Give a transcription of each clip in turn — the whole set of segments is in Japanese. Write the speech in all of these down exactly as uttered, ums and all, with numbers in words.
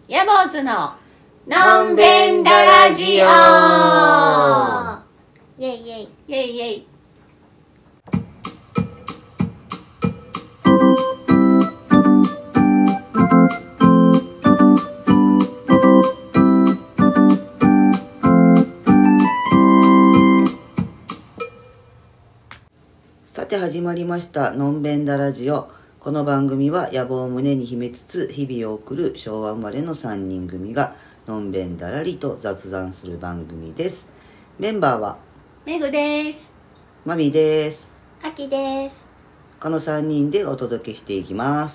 ヤボーズののんべんだラジオ。 イェイイェイイェイイェイ。 さて始まりましたのんべんだラジオ。この番組は野望を胸に秘めつつ日々を送る昭和生まれのさんにん組がのんべんだらりと雑談する番組です。メンバーはメグです。 マミです。 アキです。 このさんにんでお届けしていきます。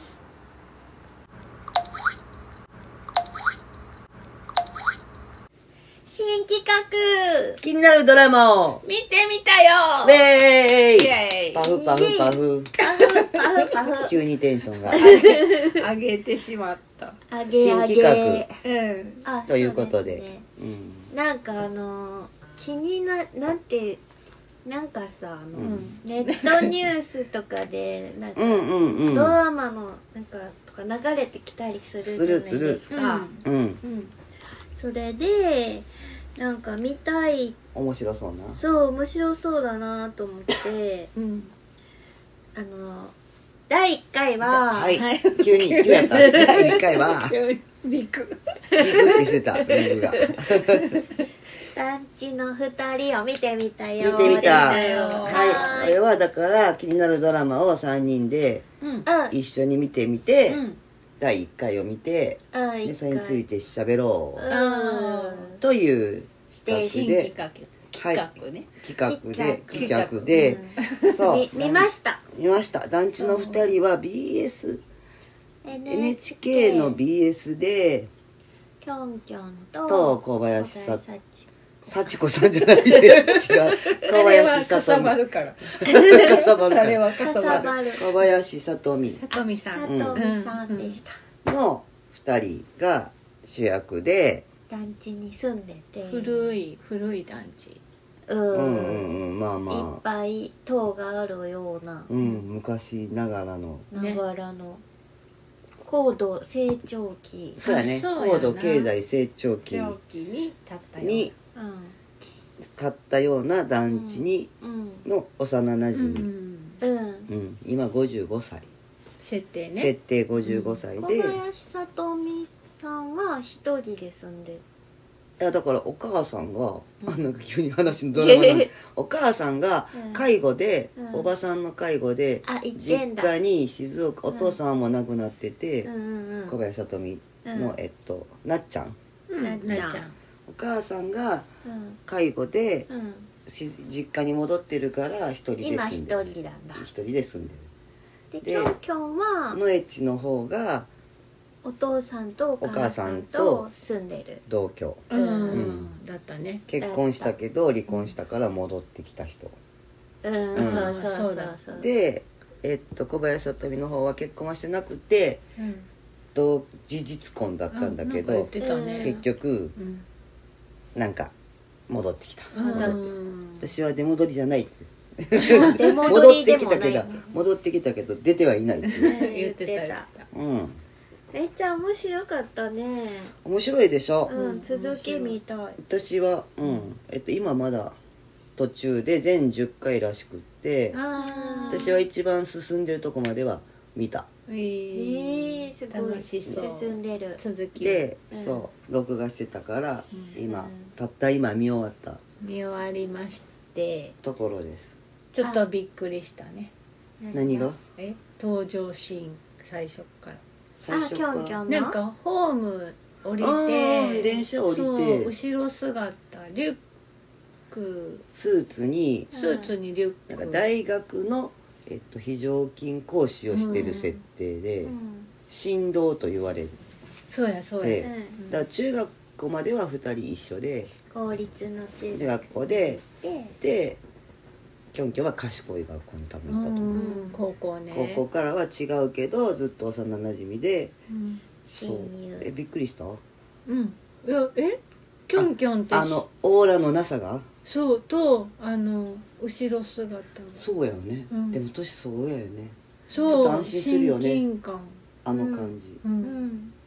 新企画気になるドラマを見てみたよ。 ウェーイイエーイ。 パフパフパフパフパフパフ急にテンションが上げてしまった。 あげあげ新企うん。 あということでそうすねうんなんかあの気にななんてなんかさあの、 うんネットニュースとかでなんか、 うんうんうんドラマのなんかとか流れてきたりするじゃないですか。 うんうんそれでなんか見たい面白そうなそう面白そうだなと思ってうん。 あのだいいっかいは、 はい、 はい急に急やっただいいっかいはビッグ。 ビクってしてたリングが団地のふたりを見てみたよ。 見てみた見てみたよはい、これはだから気になるドラマをさんにんでうん。 うん一緒に見てみて、 うん。 だいいっかいを見てうんでそれについて喋ろううんという企新画で企画。企画ね。 企画で企企画で、そうみ見ました。 見ました団地のふたりは ビーエス エヌエイチケー の ビーエス でキョンキョンとと小林さ小林幸子さんじゃない違う小あれは林さかさとみばるから。 かさばるかあれらはかさかさばる。 ばる小林さとみさとみささん。 とみさんでした。 のふたりが主役で団地に住んでて古い古い団地。 うん、 うんうんうんまあいっまあぱい塔があるような、 うん昔ながらのながらの高度成長期、 そうやねそうやな高度経済成長期長期に立ったよ。 にう立ったような団地にんうんの幼なじみ、 うん。 うんうん今ごじゅうごさい、 設定ね。 設定ごじゅうごさい小で、い林さとみさんは一人で住んでやだからお母さんが、あなんか急に話のドラマなのお母さんが介護で、 うんおばさんの介護であ行って実んだ家に静岡、お父さんはもう亡くなってて、 うんうんうん小林さとみの、 うんえっとなっちゃんうん。 なっちゃんなっちゃん。 お母さんがうん介護でうんし実家に戻ってるから一人で今一住んでる人なんだ一人で住んでででキョンキョンるはのエッチの方がお父さんとお母さんと住んでる同居ううんん。だったね。 結婚したけど離婚したから戻ってきた人うん、 うんそうそうそそううだそうで、えっと、小林さとみの方は結婚はしてなくてうん。 同事実婚だったんだけあなんか言っどてたね。 結局うん。 なんか戻ってきたうん。 私は出戻りじゃないって出戻戻ってりでもきたけどないね戻ってきたけど出てはいないっていう言ってた言ってた。 うんめっちゃ面白かったね面白いでしょ、 うん続き見たい私は、うんえっと、今まだ途中で全じゅっかいらしくってああ。 私は一番進んでるとこまでは見たええーー、すごい楽しそう。 進んでる続きで、 うんそう録画してたから、 うん今たった今見終わった見終わりましてところですちょっとびっくりしたね。 何がえ登場シーン最初から最初からあキョンキョンなんかホーム降りあーて電車降りてそう後ろ姿リュックスーツにスーツにリュック、 なんか大学の、えっと、非常勤講師をしてる設定で、 うん神道と言われるそうやそうや、 でうんだから中学校まではふたり一緒で公立の中中学校でででキョンキョンは賢い学校に多分行ったと思う、 うん高校ね高校からは違うけどずっと幼なじみでうん、 そう親友えびっくりしたうん、いやえキョンキョンってあのオーラのなさがそうとあの後ろ姿がそうやよね、 うんでも年そうやよねそうちょっと安心するよね親近感あの感じ、 ううんん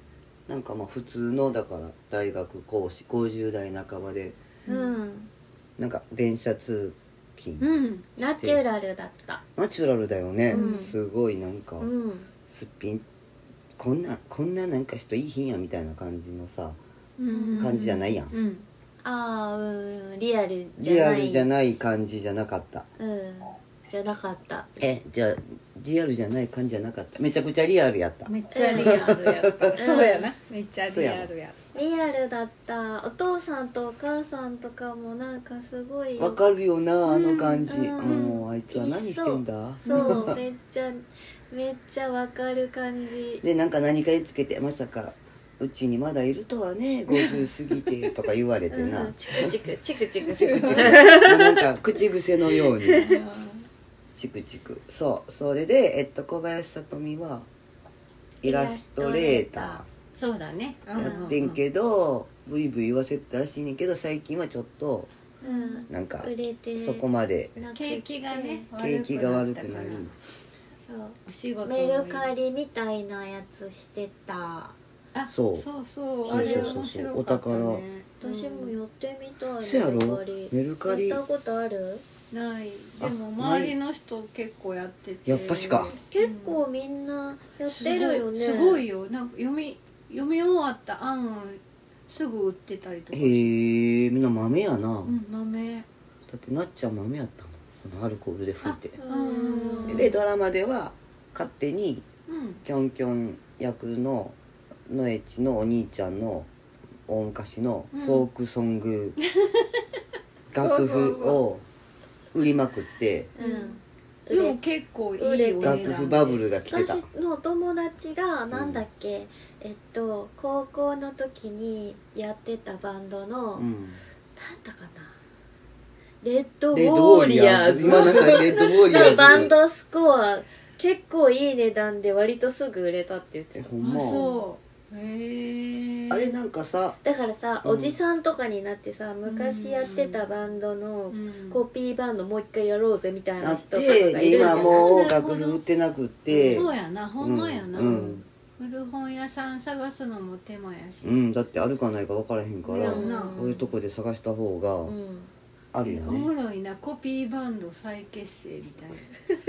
なんかまあ普通のだから大学講師ごじゅう代半ばでうんなんか電車通勤、 うんナチュラルだった。 ナチュラルだよね、 うんすごいなんか、 うんすっぴんこんなこんななんか人いいひんやみたいな感じのさうん感じじゃないやん、 うんああうんリアルじリゃないアルじゃない感じじゃなかった。 うんじゃなかった。 えじゃあリアルじゃない感じじゃなかった。めちゃくちゃリアルやった。 めっちゃリアルやったそうやなめっちゃリアルやっリアルだった。お父さんとお母さんとかもなんかすごいわかるよなあの感じ、 うんもうあいつは何してんだ。 そうめっちゃめっちゃわかる感じでなんか何かにつけてまさかうちにまだいるとはねごじゅう過ぎてとか言われてな、 うんチクチクチクチクチクチクなんか口癖のようにたチクチク。そうそれで、えっと、小林さとみはイラストレータそうだねーやってんけど、ブイブイ言わせてたらしいねんけど最近はちょっとうんなんか売れてそこまでなくて景気がね景気が悪くなりそうお仕事もメルカリみたいなやつしてた。 あそうそうそうそうそうそうあれ面白かったね私も寄ってみたい。 せやろメルカリメルカリやったことある？ ないでもあ周りの人結構やっててやっぱしか結構みんなやってるよね。 すごいすごいよなんか読み読み終わった案をすぐ売ってたりとかへえみんな豆やな、 うん豆だってなっちゃん豆やったもんこのアルコールで吹いて。 うんでドラマでは勝手にうんキョンキョン役ののエチのお兄ちゃんの大昔のフォークソング、楽譜を売りまくってうん。 でも結構いいお売れ値段楽譜バブルが来てた。 私の友達がなんだっけ、えっと高校の時にやってたバンドの、 うん、 なんだかなレッドウレッドウォーォーリリアーズアーズ今なんかレッドウォーリアーズのバンドスコア結構いい値段で割とすぐ売れたって言ってた。 あえほんまそうへえあれなんかさだからさ、 うんおじさんとかになってさ昔やってたバンドのうんコピーバンドもう一回やろうぜみたいなっな人とかがいてるんじゃない？ 今もう楽譜売ってなくってそうやなほんまやな、 うんうん古本屋さん探すのも手間やし、 うん、だってあるかないか分からへんから、 うんこういうとこで探した方うがんあるよおもね、 ろいなコピーバンド再結成みたいな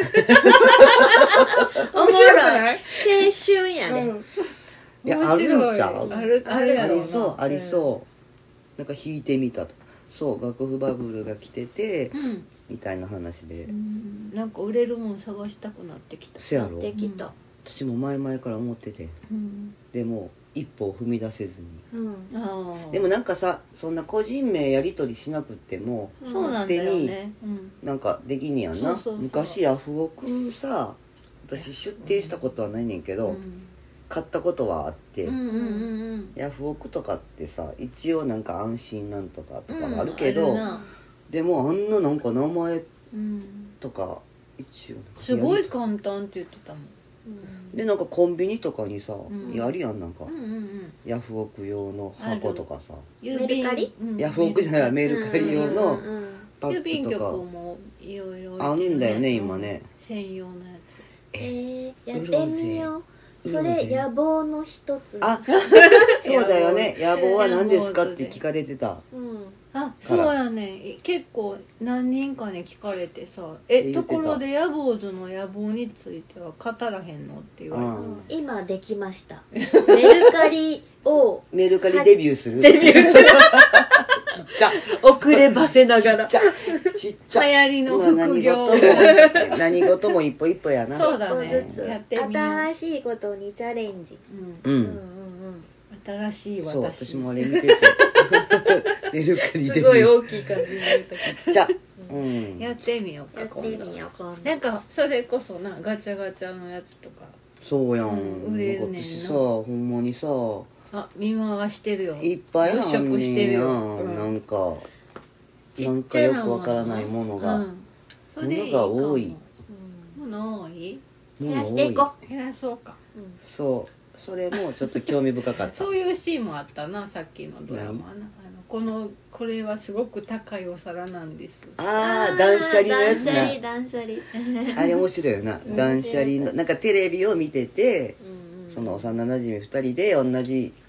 おもろい青春やね、 いやあるんちゃうあるあるやあろうなりそうありそう、なんか弾いてみたとそう楽譜バブルが来ててうん、 みたいな話で、 うん、なんか売れるもん探したくなってきたせやろできた、 私も前々から思っててうん、 でも一歩を踏み出せずにうんああでもなんかさそんな個人名やり取りしなくってもそうなんだよね、うん、 なんかできんねやんな。 そうそうそう昔ヤフオクさ私出店したことはないねんけど、 うん買ったことはあって、 うんうんうんヤフオクとかってさ一応なんか安心なんとかとかうんはあるけど、 あるなでもあんななんか名前うん、 とか一応なんかすごいや簡単って言ってたもんりでなんかコンビニとかにさ、 んやるやんなんか、 うんうんうんヤフオク用の箱とかさ郵メルカリうんヤフオクじゃないメルカリ用のうんうんうんパ郵便局ックとかもいろいろあるんだよね今ね、 専用のやえー、やってみよう。 うろぜそれ野望の一つ。 あそうだよね野望は何ですかって聞かれてたうんつあそうやね結構何人かに聞かれてさ「ええ言ってたところでヤボーズの野望については語らへんの?」って言われてうん今できました。メルカリをメルカリデビューするデビューする。 ちっちゃ遅ればせながら。 ちっちゃちっちゃ流行りのまあ副業何事も何事も一歩一歩やなそうだね一歩ずつやってみよう新しいことにチャレンジ。 うんううんうんん新しいそう私私もあれ見ててメルカうん。 リデビューすごい大きい感じになるとき。 ちっちゃうんやってみようやってか今度みよう今度。 なんかそれこそなガチャガチャのやつとかそうやん、 うん売れるねんな私さほんまにさあ見回してるよいっぱいあんねんや物色してるようんなんかなんちっちゃかよくなものわからないものが、 うんそれいいかもものが多いうん物多いもの減らしていこ多減らそうかうんそうそれもちょっと興味深かったそういうシーンもあったなさっきのドラマなあのこのこれはすごく高いお皿なんですああ断捨離のやつな断捨離断捨離。 あれ面白いよな断捨離のなんかテレビを見ててうんうんその幼なじみふたりで同じ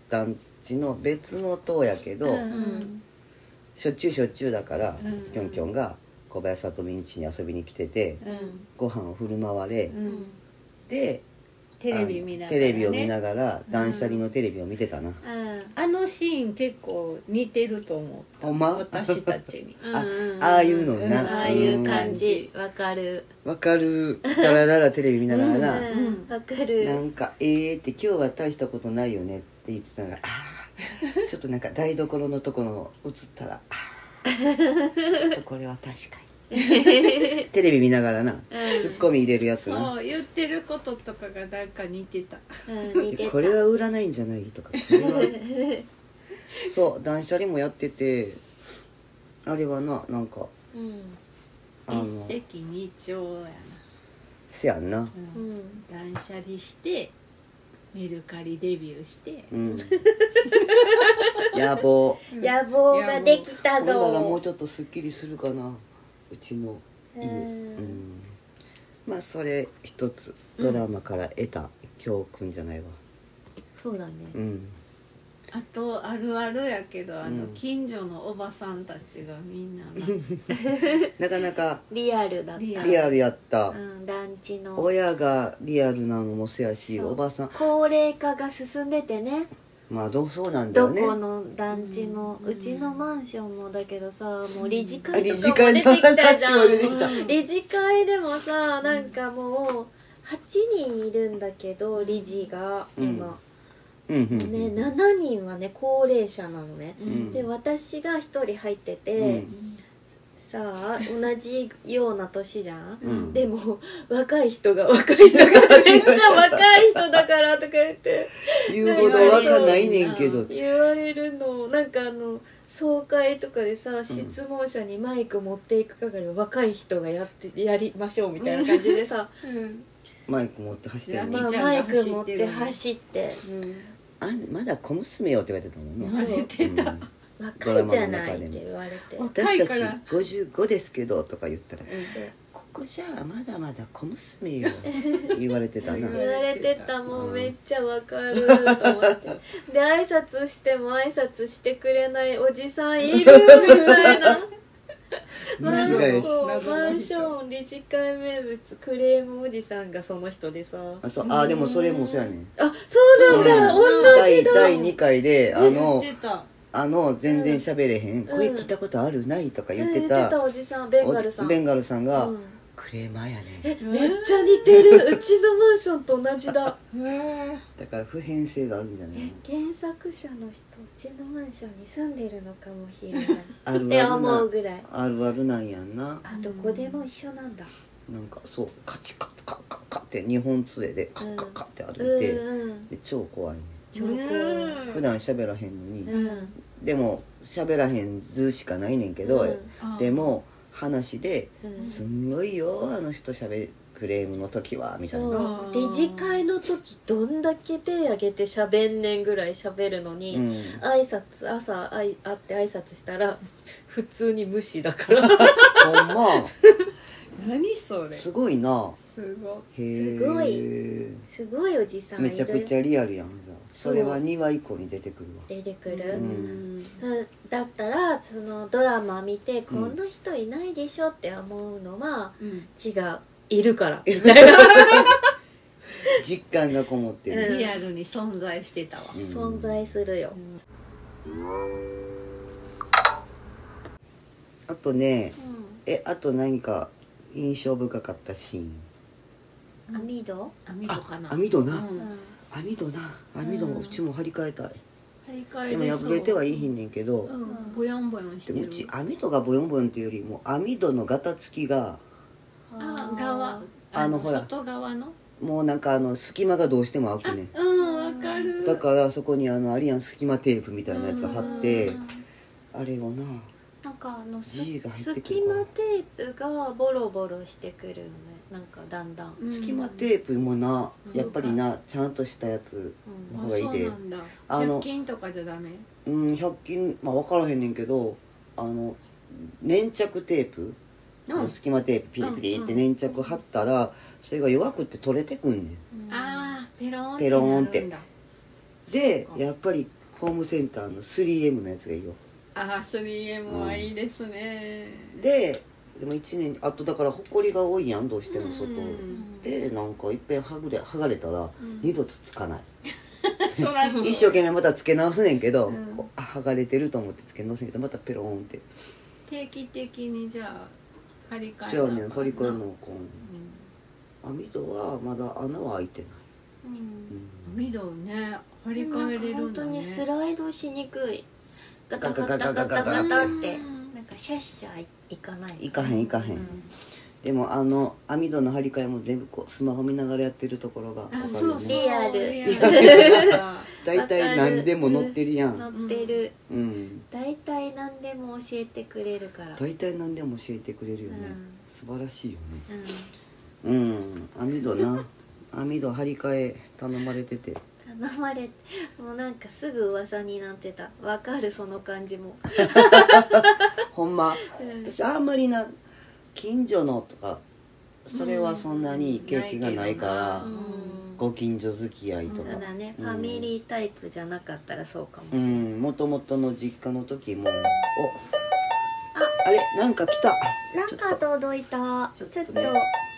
団地の別の棟やけど、 うんうんしょっちゅうしょっちゅうだから、 うんきょんきょんが小林聡美ん家に遊びに来てて、 うんご飯を振る舞われ、 うんでテレビ見ながら、ね、 テレビを見ながら断捨離のテレビを見てたな、 うんあのシーン結構似てると思うほんま私たちにあうんああいうのうんな、 ああいう感じわかるわかる。だらだらテレビ見ながらな、 うんわかるなんか「えー」って「今日は大したことないよね」って言ってたのが「あーちょっとなんか台所のところ映ったらあーちょっとこれは確かに」テレビ見ながらな、ツッコミ入れるやつな、 そう言ってることとかがなんか似てたうん似てたこれは売らないんじゃないとかこれはそう断捨離もやってて、あれはななんかうんあの一石二鳥やな、 せやんな、 う、 うんん断捨離してメルカリデビューしてうん野望野望ができたほんならぞもうちょっとすっきりするかな、うちの家、 うんうんまあそれ一つドラマから得た教訓じゃないわ、 そうだねうんあとあるあるやけどあの、 うん近所のおばさんたちがみんなななかなかリアルだったリアリアルやった、 うん団地の親がリアルなのもせやし、 そうおばさん高齢化が進んでてねまあどうそうなんだよね、 どこの団地も、 うんうちのマンションもだけどさもう理事あ会と理事会かも出てきたじゃんの話も出てきた、 うん理事会でもさなんかもうはちにんいるんだけど理事が今、 うんうんうんね、ななにんはね高齢者なのね、 んで私がひとり入ってて、 うんさあ同じような年じゃん、 うんでも若い人が若い人がめっちゃ若い人だからとか言って言うほど若ないねんけど、 言われるのなんかあの総会とかでさ質問者にマイク持っていく係を若い人がやってやりましょうみたいな感じでさ、 うんマイク持って走ってるうんまあ、 ちゃんがマイク持って走ってるね走って、 あまだ小娘よって言われてたもんね、 言われてた、 うん若いじゃないって言われて、 若私たちいからごじゅうごですけどとか言ったら、 そうここじゃあまだまだ小娘よ言われてたな言われてたもうめっちゃわかると思ってで挨拶しても挨拶してくれないおじさんいるみたいなマン間違いしそう謎の人マンション理事会名物クレームおじさんがその人でさあそうあでもそれもそうやねん、 あそうなんだ、 うん同じだ第だいにかいであの言ってたあの全然喋れへん、 ん声聞いたことあるないとか言ってうんた、 おじさんベンガルさんおベンガルさんが、 うんクレーマーやねえめっちゃ似てるうちのマンションと同じだだから普遍性があるんじゃないえ原作者の人うちのマンションに住んでるのかもしれないあるってあるな思うぐらいあるあるなんやんな、 あどこでも一緒なんだなんかそうカチカカッカッカって日本杖でカッカッカって歩いて、 うんうんで超怖いね超怖いうん普段喋らへんのに、 うんでも喋らへん図しかないねんけど、 うんでも話でうんすんごいよあの人喋るクレームの時はみたいな、 そう理事会の時どんだけ手挙げて喋んねんぐらい喋るのに、 うん、 挨拶朝あい会って挨拶したら普通に無視だからほんま何それすすごいなごへえすごすごいおじさんいるめちゃくちゃリアルやんじゃあそれはにわ以降に出てくるわ出てくる、 いうんさだったらそのドラマ見てこんな人いないでしょって思うのは、 うん違ういるからみたいな実感がこもってる、 うんリアルに存在してたわ、 うん存在するよ、 あとねうえあと何か印象深かったシーンん、網戸、 網戸かなあ網戸な、 うんうん網戸な網戸もうちも張り替えたい、 張り替えでも破れてはいいひんねんけど、 うんボヨンボヨンしてるでもうち網戸がボヨンボヨンっていうよりも網戸のガタつきがあ側あのほら外側のもうなんかあの隙間がどうしても開くねんうんわかるだからそこにあのアリアン隙間テープみたいなやつ貼ってうんあれをななんかあのす G が入ってくる隙間テープがボロボロしてくるのねなんかだんだん、 うん隙間テープもなうんやっぱりなちゃんとしたやつうんあ方がいいでそうなんだあのひゃく均とかじゃダメうんひゃく均まあ分からへんねんけどあの粘着テープうん隙間テープピリピリって粘着貼ったらそれが弱くって取れてくんねんああペローンペローンってなるんだでそっかやっぱりホームセンターの スリーエム のやつがいいよ。 ああ スリーエム はいいですね、 ででもいちねんあとだからほこりが多いやんどうしても外、 うんでなんかいっぺん剥がれ剥がれたら二度とつかない、 そらそう一生懸命またつけ直すねんけど、 うんこうあ剥がれてると思ってつけ直すねんけどまたペローンって定期的にじゃあ張り替えそうやねんな張り替えのうこう網戸はまだ穴は開いてない、 うんうん網戸ね張りなんか替えれるんだね本当にスライドしにくいガタガタガタガタってうんなんかシャッシャいかないいかへんいかへん、でもあの網戸の張り替えも全部こうスマホ見ながらやってるところが分かあるよそうそうねリアルリアル大体何でも載ってるやん、 乗ってるうん大体何でも教えてくれるから大体何でも教えてくれるよね、 うん素晴らしいよねうんうん網戸な網戸張り替え頼まれてて頼まれてもうなんかすぐ噂になってたわかるその感じも、 ほんまうん私あんまりな近所のとかそれはそんなに経験がないから、 うんご近所付き合いとかただね、 うんファミリータイプじゃなかったらそうかもしうれない、 んもともとの実家の時もおあれなんか来たなんか届いたちょっちょっととね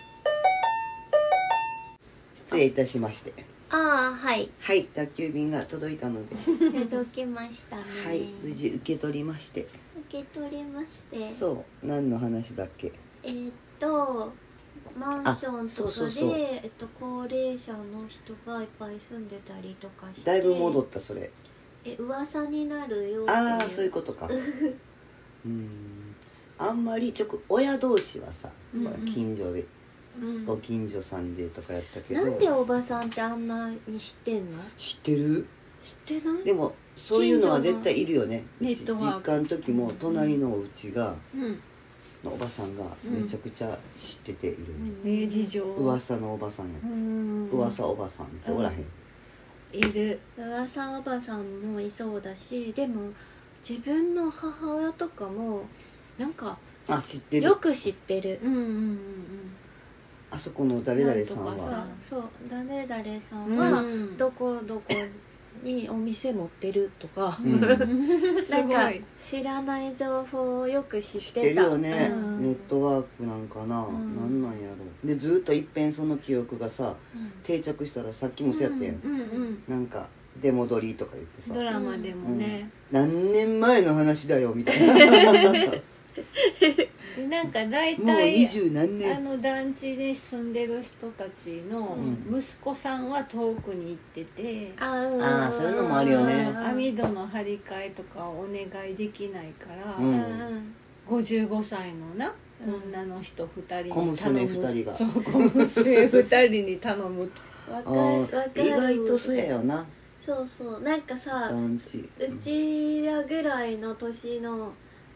失礼いたしましてああはいはい宅急便が届いたので届きましたねはい無事受け取りまして受け取りましてそう何の話だっけえーっとマンションとかあそうそうそうで、えっと、高齢者の人がいっぱい住んでたりとかしてだいぶ戻ったそれえ噂になるよっていうああそういうことかうんあんまりちょく親同士はさ、 うんうんほら近所でうんご近所さんでとかやったけどなんでおばさんってあんなに知ってんの知ってる知ってないでもそういうのは絶対いるよねネットワーク実家の時も隣のお家がうんのおばさんがめちゃくちゃ知ってている、 えー事情噂のおばさんやう、ん噂おばさんっておらへん、 いる噂おばさんもいそうだしでも自分の母親とかもなんかあ知ってるよく知ってるうんうんうんあそこの誰々さんなんとかさはそう誰々さんうんはうんどこどこにお店持ってるとか、 うんすなんかごい知らない情報をよく知ってた知ってるよね、 うんネットワークなんかな、 んなんなんやろでずっといっぺんその記憶がさうん定着したらさっきもそうやったやん、 うんうんなんか出戻りとか言ってさドラマでもね、 何年前の話だよみたいなでなんか大もう体二十何あ年の団地で住んでる人たちのうん息子さんは遠くに行ってて、 あーあーそういうのもあるよねうん網戸の張り替えとかをお願いできないから、 ううんんごじゅうごさいのな、 うん女の人ふたりに小娘頼む二人がそう小娘ふたりに頼むとわかあるわかるー意外とそうやよなそうそうなんかさ団地うちらぐらいの年の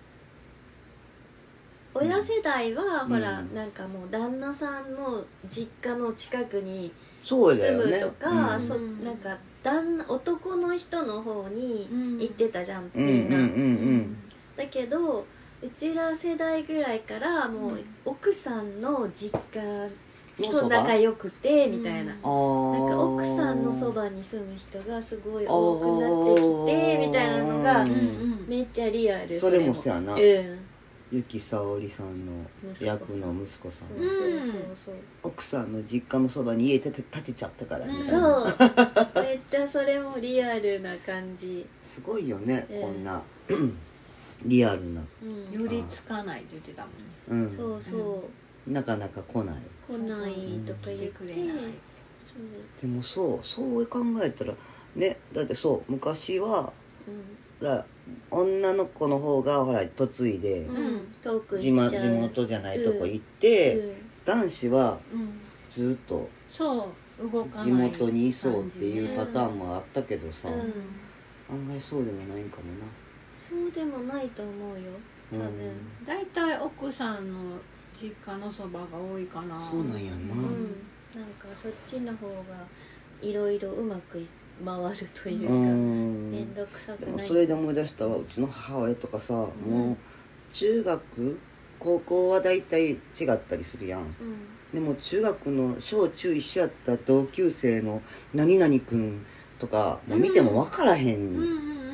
親世代は、 うんほら、 うんなんかもう旦那さんの実家の近くにそうだよね住むとか、 うんそなんか旦那男の人の方に行ってたじゃん、 うんみんな、 うんうんうんだけどうちら世代ぐらいからもう奥さんの実家とのそば仲良くてみたいな、 うんあーなんか奥さんのそばに住む人がすごい多くなってきてみたいなのがうんめっちゃリアル。 それもそうやなうんゆきさおりさんの役の息子さんそうそうそう奥さんの実家のそばに家建て建てちゃったからみたいそうなそうめっちゃそれもリアルな感じ、 すごいよね、 うんこんなリアルな、 うん、 寄りつかないって言ってたもんねうん、 そうそう、 なかなか来ない来ないとか言って、 来てくれないそう、 でもそうそう考えたらねだってそう昔はだ女の子の方がほら嫁いでうんうん、遠く地元行っちゃう地元じゃないとこ行って、 うん男子はうんずっとそう動かない地元にいそうっていうパ感ターンもあったけどさ、 うん案外そうでもないんかもなそうでもないと思うよ多分、 うんじ大体奥さんの実家のそばが多いかなそうなんやな、 うん、なんかそっちの方がいろいろうまく回るというか、 うんめんどくさくでないもそれで思い出したわうちの母親とかさ、もう中学高校は大体違ったりするやんうんでも中学の小中一緒やった同級生の何々くんとかもう見ても分からへん、 うんうん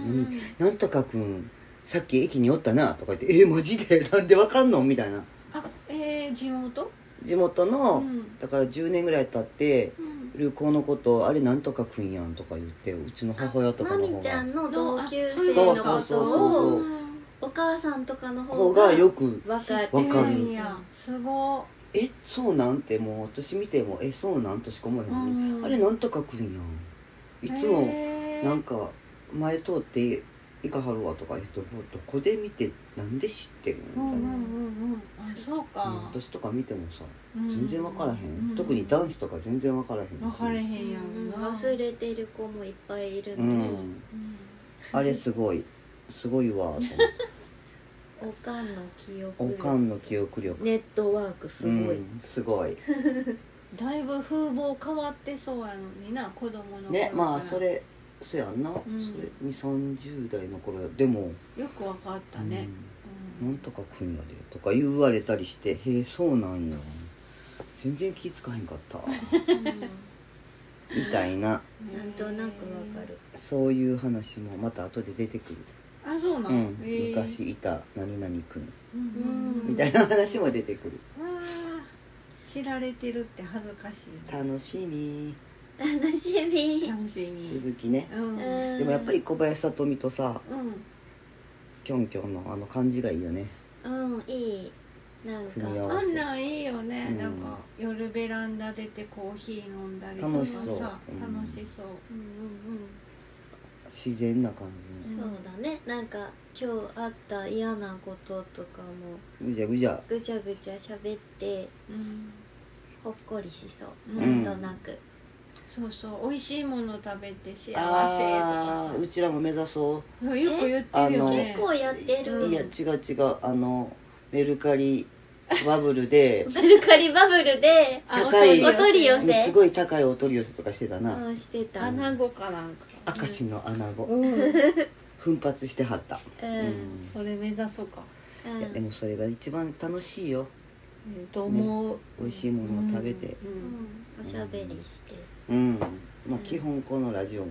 に「なんとかくんさっき駅におったな」とか言って「えー、マジでなんでわかんの?」みたいな。 あ、えー、地元？ 地元の、 うん、 だからじゅうねんぐらい経ってうん、 旅行のことあれなんとかくんやんとか言ってうちの母親とかまの方がみちゃんの同級生そうのこそうそうとそうをお母さんとかの方方ががよく分かるわかるいやすごえそうなんってもう私見てもえそうなんとしか思えへんのに、 うんあれなんとかくんやんいつもへーなんか前通っていかはるわとか言うとどこで見てなんで知ってるのみたいな、 うんうんうんうんあそうか、 私とか見てもさうん全然分からへん、 うん特に男子とか全然分からへんし分かれへんやうんんな、 忘れてる子もいっぱいいるのに、 うんあれすごいすごいわと思っておかんの記憶お力かんの記憶力ネットワークすごい、 うん、すごいだいぶ風貌変わってそうやのにな子供の頃からねまあそれそやんな、 んそれにじゅう、さんじゅう代の頃やでもよく分かったね、 うん、なんとかくんやでとか言われたりしてへえそうなんや全然気付かへんかったうんみたいななんとなくわかる。 そういう話もまた後で出てくる、 あそうなの、 うん、 へー昔いた何々くんうんみたいな話も出てくるわあ知られてるって恥ずかしい楽しみ楽しみ。 楽しみ続きねうんうんでもやっぱり小林聡美とさうんキョンキョンのあの感じがいいよねうんいい。なんか組み合わあんなんいいよね、 うんなんか夜ベランダ出てコーヒー飲んだりとか楽しそうさうん楽しそう、 うんうん自然な感うん。そうだね。なんか今日あった嫌なこととかもじぐじゃぐじゃぐちゃぐちゃ喋ってうん、 ほっこりしそう。 うんなんとなく。 そうそう美味しいもの食べて幸せとかあーうちらも目指そさよく言ってるよね結構やってう、 る。 いや違う違うあのメルカリバブルでメルカリバブルであ高いお取り寄せすごい高いお取り寄せとかしてたな、 うんしてた。 アナゴかなんか明石の穴子、 うん奮発してはった、 う。 うんんそれ目指そうかうんいやでもそれが一番楽しいよえーと思う、 美味しいものを食べてうんうんうんおしゃべりして。 うん、まあ基本このラジオも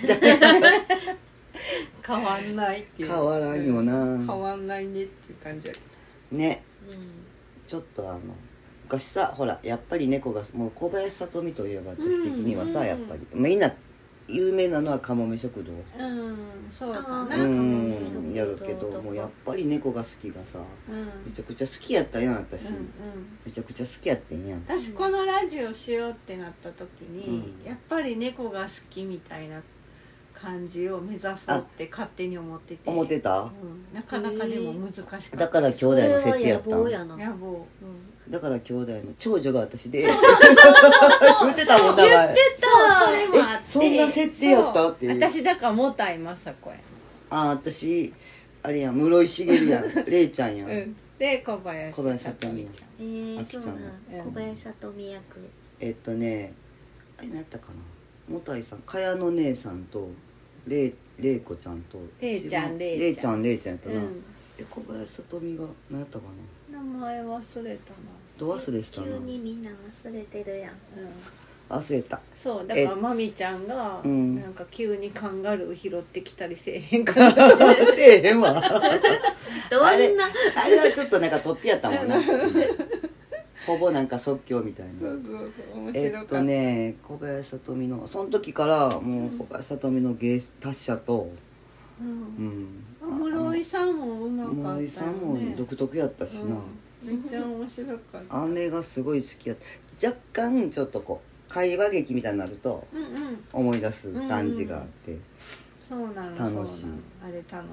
変わんないっていう変わらんよな変わんないねっていう感じやけねうちょっとあの昔さほらやっぱり猫がもう小林聡美といえば私的にはさ、 うんやっぱりみんな有名なのはかもめ食堂どうんそうかあなうーんやるけどもうやっぱり猫が好きがさうんめちゃくちゃ好きやったやん私、 うんうんめちゃくちゃ好きやってんやん私このラジオしようってなった時に、 うんやっぱり猫が好きみたいな感じを目指そうって勝手に思ってて思ってたうん、なかなかでも難しかっただから兄そ弟のれは野設定やったん望やな。 野望だから兄弟の長女が私でそう言ってたもん名前そうそれもあってえそんな設定やったそうっていう私だからもたいまさこや、 あ私あれやん室井茂やんれいちゃんやん、 うん、で小林小林聡美ちゃんえー、 あきちゃんそうなんうん小林聡美役。 えっとねあれ何やったかなもたいさんかやの姉さんとれいれいこちゃんとれいちゃん一番れいちゃんれいちゃんれいちゃんやったな、 うんえ小林聡美が何やったかな名前忘れたど忘れしたな急にみんな忘れてるやん。 な、うん、 忘れたそうだからまみちゃんがうんなんか急にカンガルー拾ってきたりせえへんかなと思ってせえへんわどんなあれあれはちょっとなんか突飛やったもんなほぼなんか即興みたいなそうそうそう面え白かった、 っとね小林聡美のその時からもう小林聡美の芸達者とう、 うんんあ室井さんもうまかったよね室井さんも独特やったしな、 うん、めっちゃ面白かったあれがすごい好きやった若干ちょっとこう会話劇みたいになるとうんうん思い出す感じがあってそうなの楽しいそうなのあれ楽しい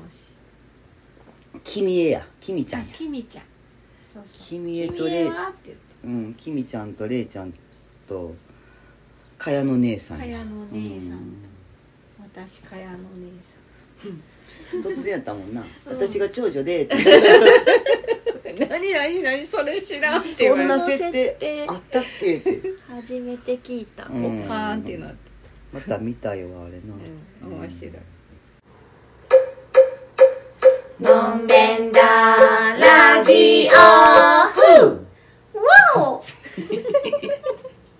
「君へや君ちゃんあやきみちゃんそうそう君へと君れいへはって言ってうん君ちゃんとれいちゃんとかやの姉さんかやの姉さんとうん私かやの姉さ突然やったもんな、私が長女でってん何何何それ知らんって言そんなわれた設定あったっけって初めて聞いた。 うポんカーンってなってまた見たよあれな、 うん面白いのんべんだラジオ。わお。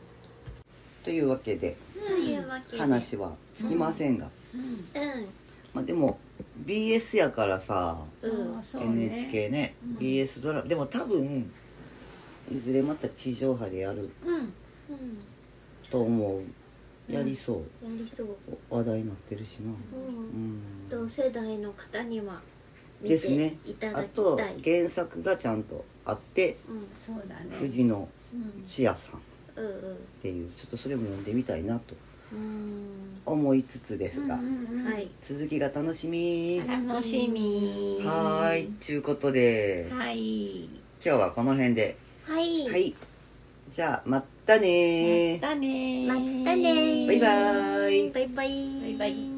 というわけでというわけで。 話はつきませんが、 うんうん。 まあでも ビーエス やからさ、 うんあそうねエヌエイチケー ね、 うんビーエス ドラマでも多分いずれまた地上波でやるうんうんと思う。やりそう、 やりそう、 話題になってるしな。 う、 うんん同世代の方には見ですねていただきあとたい、 原作がちゃんとあってうんそうだね藤野うん千也さんっうんうんていうちょっとそれも読んでみたいなとうん思いつつですが、 うんうんうんはい続きが楽しみ。 楽しみはーいちゅうことで、 はい今日はこの辺で、 はい、 はいじゃあまったねーまたねーまったねーバイバーイバイバイバイバイ